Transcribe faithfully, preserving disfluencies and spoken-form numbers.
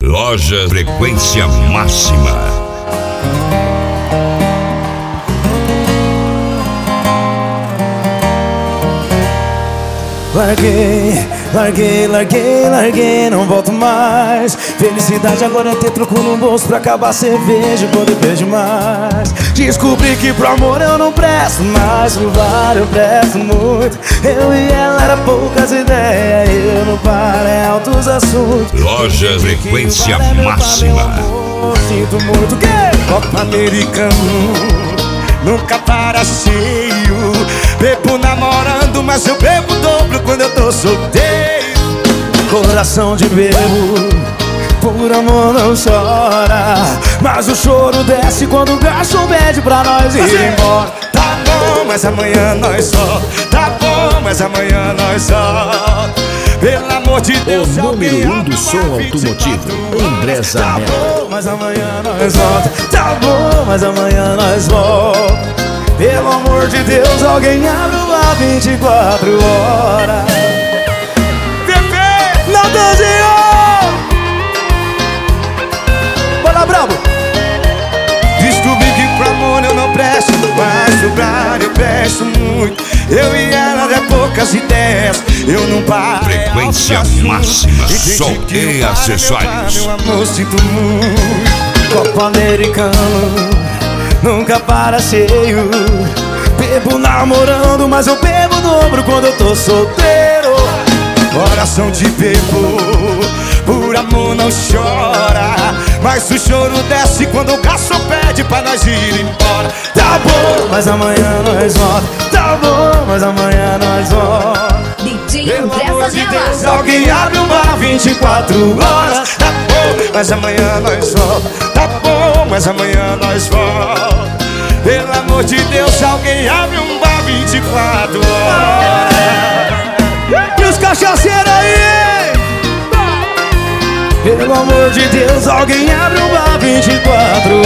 Loja Frequência Máxima. Larguei, larguei, larguei, larguei, não volto mais. Felicidade agora é ter troco no bolso pra acabar a cerveja quando eu beijo mais. Descobri que pro amor eu não presto mais, pro bar eu presto muito. Eu e ela era poucas ideias, eu não paro, é altos assuntos. Loja Frequência Máxima. Sinto muito que copo americano nunca para cheio. Bebo namorando, mas eu bebo dobro quando eu tô solteiro. Coração de bebo, por amor não chora, mas o choro desce quando o garçom pede pra nós ir embora. Tá bom, mas amanhã nós só. Tá bom, mas amanhã nós só. Pelo amor de Deus, o número um do som automotivo, André Zanella. Tá bom, mas amanhã nós volta. Tá bom, mas amanhã nós volta. Pelo amor de Deus, alguém abre o bar vinte e quatro horas. Pepe, Naldãozinho! Bora, brabo! Descobri que pro amor eu não presto, mas pro bar eu presto muito. Eu e ela é poucas ideias, eu não paro. Frequência Máxima, som e acessórios. Meu amor, sinto muito. Copo americano nunca para cheio. Bebo namorando, mas eu bebo dobro quando eu tô solteiro. Coração de bebo, por amor não chora, mas o choro desce quando o garçom pede pra nós ir embora. Tá bom, mas amanhã nós volta. Tá bom, mas amanhã nós volta. D J Pelo André amor de Zanella. Deus, alguém abre o bar vinte e quatro horas. Tá bom, mas amanhã nós volta. Tá bom, mas amanhã nós volta. Pelo amor de Deus, alguém abre um bar vinte e quatro horas. E os cachaceiros aí, hein? Pelo amor de Deus, alguém abre um bar vinte e quatro